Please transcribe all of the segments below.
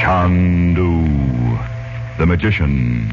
Chandu, the magician.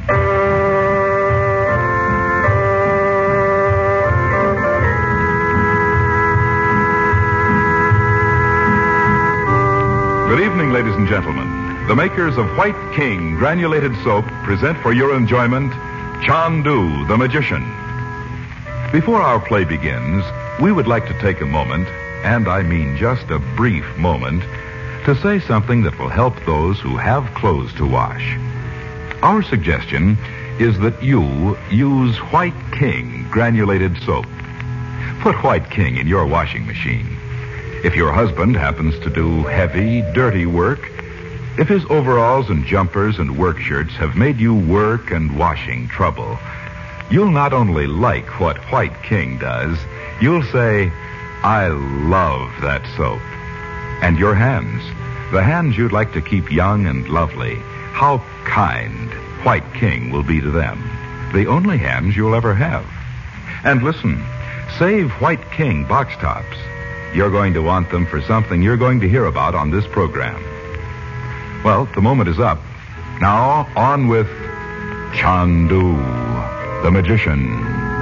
Good evening, ladies and gentlemen. The makers of White King granulated soap present for your enjoyment Chandu, the magician. Before our play begins, we would like to take a moment, and I mean just a brief moment, to say something that will help those who have clothes to wash. Our suggestion is that you use White King granulated soap. Put White King in your washing machine. If your husband happens to do heavy, dirty work, if his overalls and jumpers and work shirts have made you work and washing trouble, you'll not only like what White King does, you'll say, I love that soap. And your hands, the hands you'd like to keep young and lovely, how kind White King will be to them. The only hands you'll ever have. And listen, save White King box tops. You're going to want them for something you're going to hear about on this program. Well, the moment is up. Now, on with Chandu, the magician.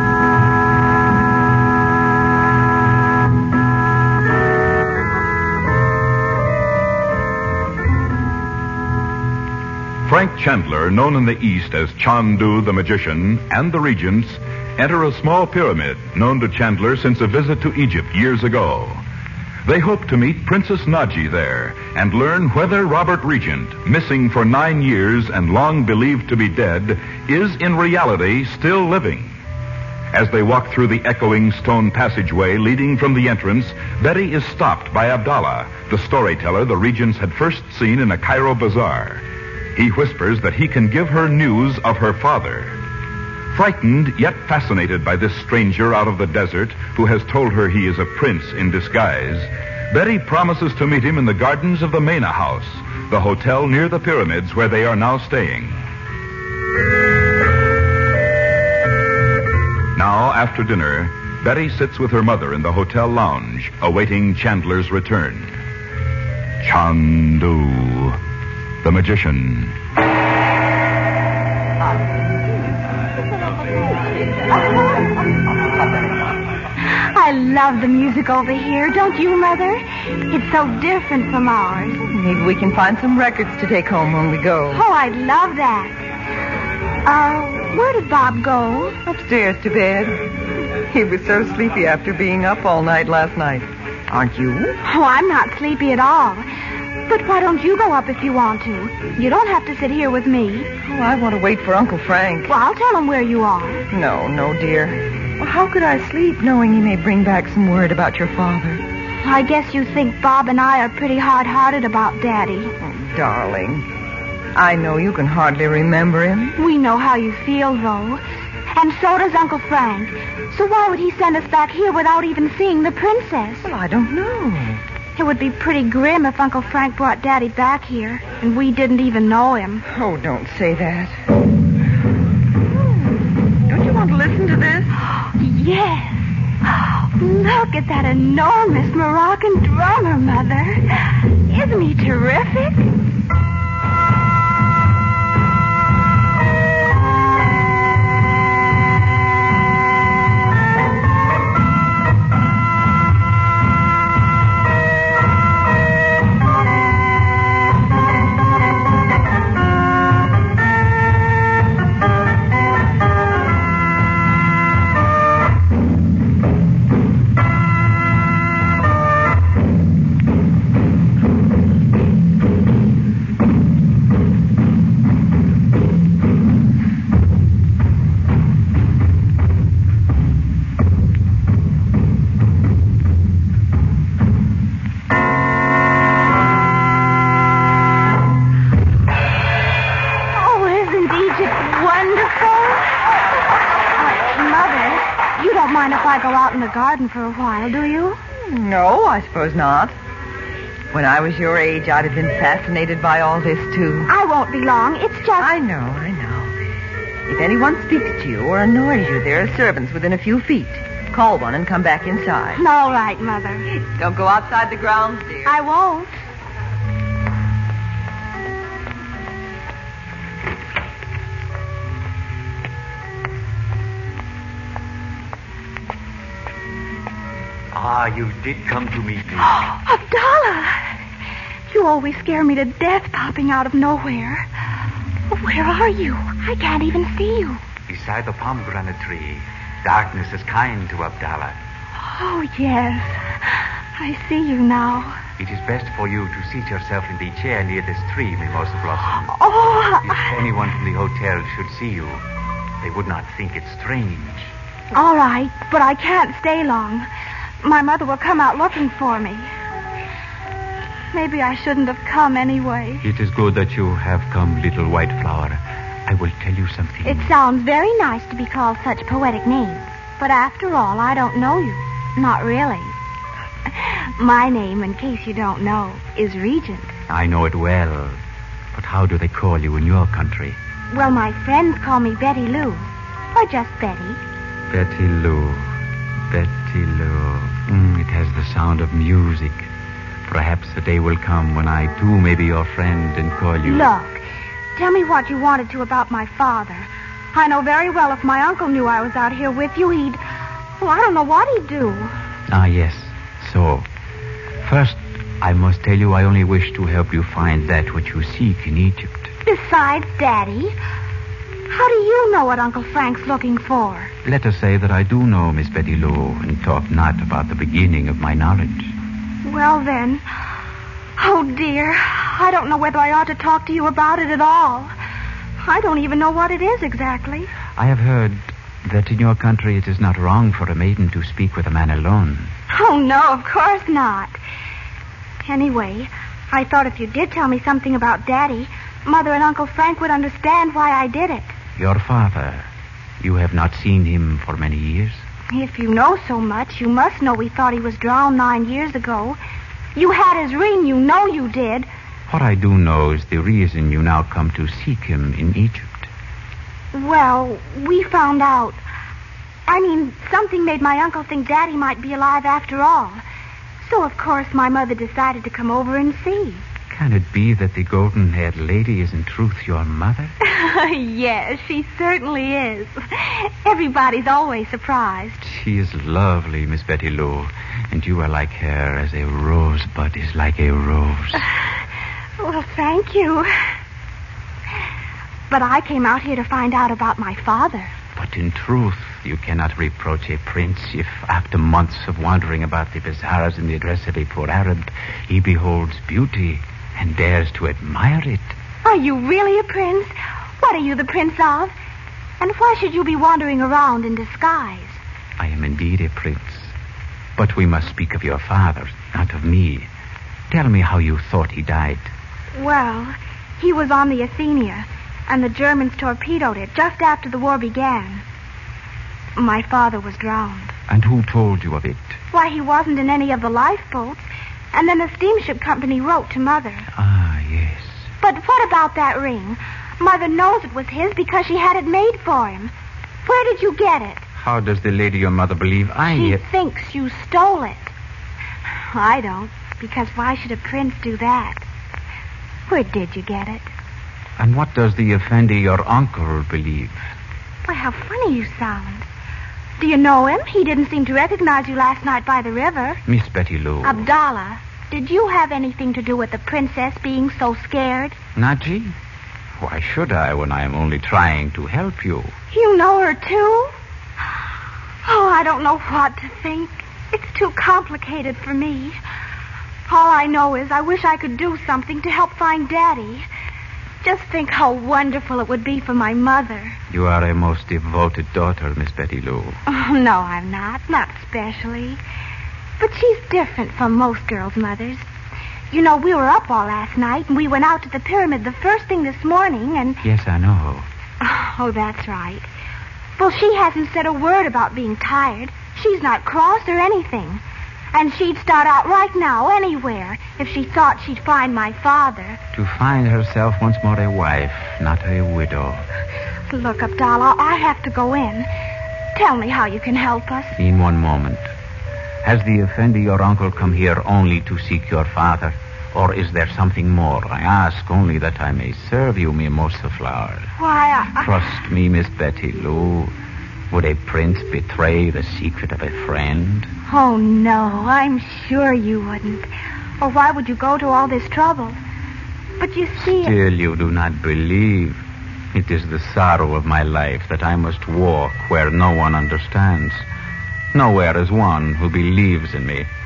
Frank Chandler, known in the East as Chandu the magician, and the regents enter a small pyramid known to Chandler since a visit to Egypt years ago. They hope to meet Princess Naji there and learn whether Robert Regent, missing for 9 years and long believed to be dead, is in reality still living. As they walk through the echoing stone passageway leading from the entrance, Betty is stopped by Abdallah, the storyteller the regents had first seen in a Cairo bazaar. He whispers that he can give her news of her father. Frightened, yet fascinated by this stranger out of the desert who has told her he is a prince in disguise, Betty promises to meet him in the gardens of the Mena House, the hotel near the pyramids where they are now staying. Now, after dinner, Betty sits with her mother in the hotel lounge, awaiting Chandler's return. Chandu, the magician. I love the music over here, don't you, Mother? It's so different from ours. Maybe we can find some records to take home when we go. Oh, I'd love that. Where did Bob go? Upstairs to bed. He was so sleepy after being up all night last night. Aren't you? Oh, I'm not sleepy at all. But why don't you go up if you want to? You don't have to sit here with me. Oh, I want to wait for Uncle Frank. Well, I'll tell him where you are. No, dear. Well, how could I sleep knowing he may bring back some word about your father? I guess you think Bob and I are pretty hard-hearted about Daddy. Oh, darling. I know you can hardly remember him. We know how you feel, though. And so does Uncle Frank. So why would he send us back here without even seeing the princess? Well, I don't know. It would be pretty grim if Uncle Frank brought Daddy back here and we didn't even know him. Oh, don't say that. Don't you want to listen to this? Yes. Look at that enormous Moroccan drummer, Mother. Isn't he terrific? In the garden for a while, do you? No, I suppose not. When I was your age, I'd have been fascinated by all this, too. I won't be long. It's just... I know. If anyone speaks to you or annoys you, there are servants within a few feet. Call one and come back inside. All right, Mother. Don't go outside the grounds, dear. I won't. Ah, you did come to meet me. Abdallah! You always scare me to death popping out of nowhere. Where are you? I can't even see you. Beside the pomegranate tree. Darkness is kind to Abdallah. Oh, yes. I see you now. It is best for you to seat yourself in the chair near this tree, Mimosa Blossom. Oh, If anyone from the hotel should see you, they would not think it strange. all right, but I can't stay long. My mother will come out looking for me. Maybe I shouldn't have come anyway. It is good that you have come, little white flower. I will tell you something. It sounds very nice to be called such poetic names. But after all, I don't know you. Not really. My name, in case you don't know, is Regent. I know it well. But how do they call you in your country? Well, my friends call me Betty Lou. Or just Betty. Betty Lou. Betty Lou. It has the sound of music. Perhaps a day will come when I, too, may be your friend and call you... Look, tell me what you wanted to about my father. I know very well if my uncle knew I was out here with you, he'd... Well, I don't know what he'd do. Ah, yes. So, first, I must tell you I only wish to help you find that which you seek in Egypt. Besides, Daddy, how do you know what Uncle Frank's looking for? Let us say that I do know, Miss Betty Lou, and talk not about the beginning of my knowledge. Well, then... Oh, dear. I don't know whether I ought to talk to you about it at all. I don't even know what it is exactly. I have heard that in your country it is not wrong for a maiden to speak with a man alone. Oh, no, of course not. Anyway, I thought if you did tell me something about Daddy, Mother and Uncle Frank would understand why I did it. Your father, you have not seen him for many years? If you know so much, you must know we thought he was drowned 9 years ago. You had his ring, you know you did. What I do know is the reason you now come to seek him in Egypt. Well, we found out. I mean, something made my uncle think Daddy might be alive after all. So, of course, my mother decided to come over and see. Can it be that the golden-haired lady is in truth your mother? Yes, she certainly is. Everybody's always surprised. She is lovely, Miss Betty Lou, and you are like her as a rosebud is like a rose. Well, thank you. But I came out here to find out about my father. But in truth, you cannot reproach a prince if, after months of wandering about the bazaars in the dress of a poor Arab, he beholds beauty and dares to admire it. Are you really a prince? What are you the prince of? And why should you be wandering around in disguise? I am indeed a prince. But we must speak of your father, not of me. Tell me how you thought he died. Well, he was on the Athenia, and the Germans torpedoed it just after the war began. My father was drowned. And who told you of it? Why, he wasn't in any of the lifeboats. And then the steamship company wrote to Mother. Ah, yes. But what about that ring? Mother knows it was his because she had it made for him. Where did you get it? How does the lady your mother believe She thinks you stole it. I don't, because why should a prince do that? Where did you get it? And what does the Effendi, your uncle, believe? Why, how funny you sound. Do you know him? He didn't seem to recognize you last night by the river. Miss Betty Lou. Abdallah, did you have anything to do with the princess being so scared? Naji? Why should I when I am only trying to help you? You know her, too? Oh, I don't know what to think. It's too complicated for me. All I know is I wish I could do something to help find Daddy. Just think how wonderful it would be for my mother. You are a most devoted daughter, Miss Betty Lou. Oh, no, I'm not. Not especially. But she's different from most girls' mothers. You know, we were up all last night, and we went out to the pyramid the first thing this morning, and... Yes, I know. Oh, that's right. Well, she hasn't said a word about being tired. She's not cross or anything. And she'd start out right now anywhere if she thought she'd find my father. To find herself once more a wife, not a widow. Look, Abdallah, I have to go in. Tell me how you can help us. In one moment. Has the Effendi, your uncle, come here only to seek your father? Or is there something more? I ask only that I may serve you, Mimosa Flower. Why, Trust me, Miss Betty Lou. Would a prince betray the secret of a friend? Oh, no, I'm sure you wouldn't. Or why would you go to all this trouble? But you see... Still, you do not believe. It is the sorrow of my life that I must walk where no one understands. Nowhere is one who believes in me.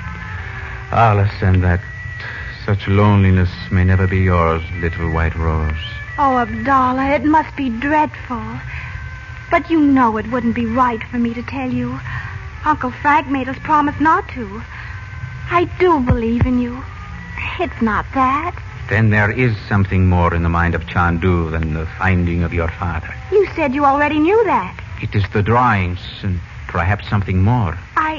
Alice, and that such loneliness may never be yours, little white rose. Oh, Abdallah, it must be dreadful. But you know it wouldn't be right for me to tell you. Uncle Frank made us promise not to. I do believe in you. It's not that. Then there is something more in the mind of Chandu than the finding of your father. You said you already knew that. It is the drawings and perhaps something more.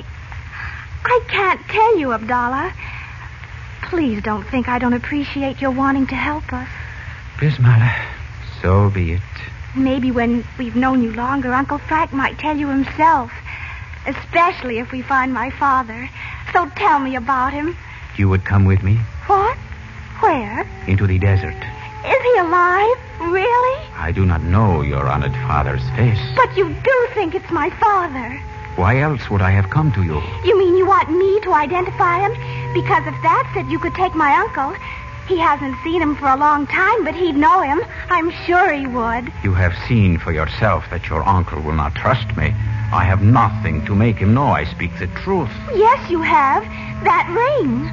I can't tell you, Abdallah. Please don't think I don't appreciate your wanting to help us. Bismillah, so be it. Maybe when we've known you longer, Uncle Frank might tell you himself. Especially if we find my father. So tell me about him. You would come with me? What? Where? Into the desert. Is he alive? Really? I do not know your honored father's face. But you do think it's my father. Why else would I have come to you? You mean you want me to identify him? Because if that's it, you could take my uncle. He hasn't seen him for a long time, but he'd know him. I'm sure he would. You have seen for yourself that your uncle will not trust me. I have nothing to make him know I speak the truth. Yes, you have. That ring.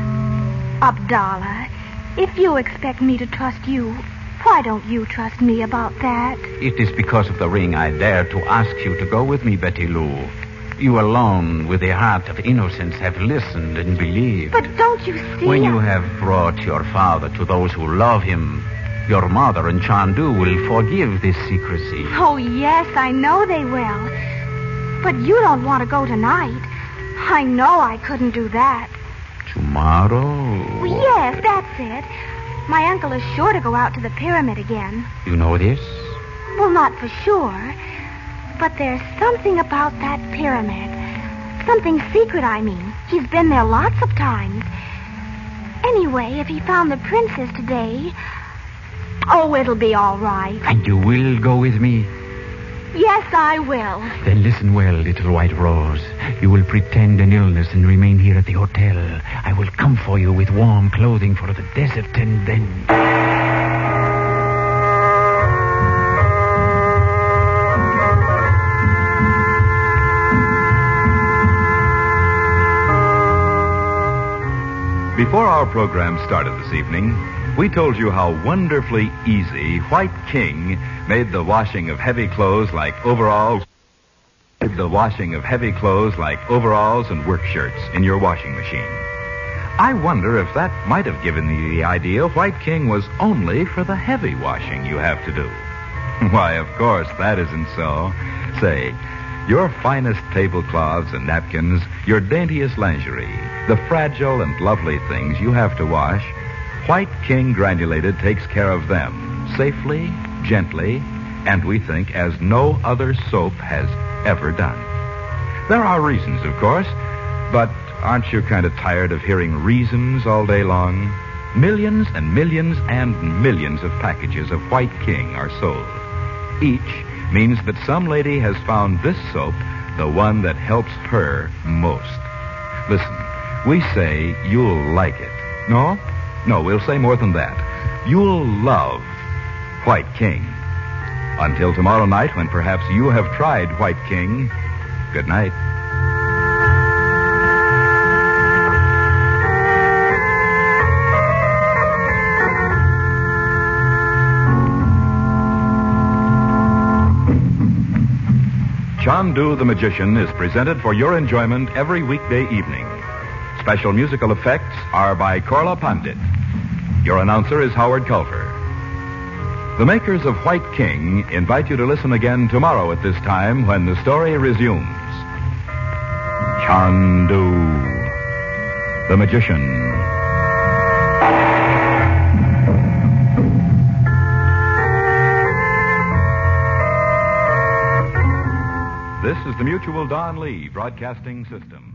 Abdallah, if you expect me to trust you, why don't you trust me about that? It is because of the ring I dare to ask you to go with me, Betty Lou. You alone, with a heart of innocence, have listened and believed. But don't you see... When you have brought your father to those who love him, your mother and Chandu will forgive this secrecy. Oh, yes, I know they will. But you don't want to go tonight. I know I couldn't do that. Tomorrow? Yes, that's it. My uncle is sure to go out to the pyramid again. You know this? Well, not for sure. But there's something about that pyramid. Something secret, I mean. He's been there lots of times. Anyway, if he found the princess today... Oh, it'll be all right. And you will go with me? Yes, I will. Then listen well, little white rose. You will pretend an illness and remain here at the hotel. I will come for you with warm clothing for the desert, and then... Before our program started this evening, we told you how wonderfully easy White King made the washing of heavy clothes like overalls and work shirts in your washing machine. I wonder if that might have given you the idea White King was only for the heavy washing you have to do. Why, of course, that isn't so. Say, your finest tablecloths and napkins, your daintiest lingerie, the fragile and lovely things you have to wash, White King Granulated takes care of them safely, gently, and we think as no other soap has ever done. There are reasons, of course, but aren't you kind of tired of hearing reasons all day long? Millions and millions and millions of packages of White King are sold. Each means that some lady has found this soap the one that helps her most. Listen, we say you'll like it. No, we'll say more than that. You'll love White King. Until tomorrow night, when perhaps you have tried White King, good night. Chandu the Magician is presented for your enjoyment every weekday evening. Special musical effects are by Korla Pandit. Your announcer is Howard Culver. The makers of White King invite you to listen again tomorrow at this time when the story resumes. Chandu the Magician. This is the Mutual Don Lee Broadcasting System.